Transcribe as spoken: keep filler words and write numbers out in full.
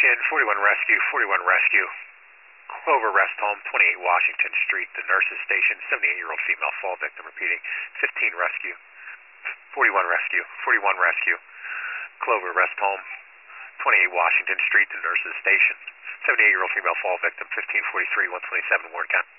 Station, forty-one Rescue, forty-one Rescue. Clover Rest Home, twenty-eight Washington Street, the nurses station, seventy-eight-year-old female fall victim, repeating, fifteen Rescue, forty-one Rescue, forty-one Rescue. Clover Rest Home, twenty-eight Washington Street, the nurses station, seventy-eight-year-old female fall victim, fifteen forty-three, one twenty-seven Ward County.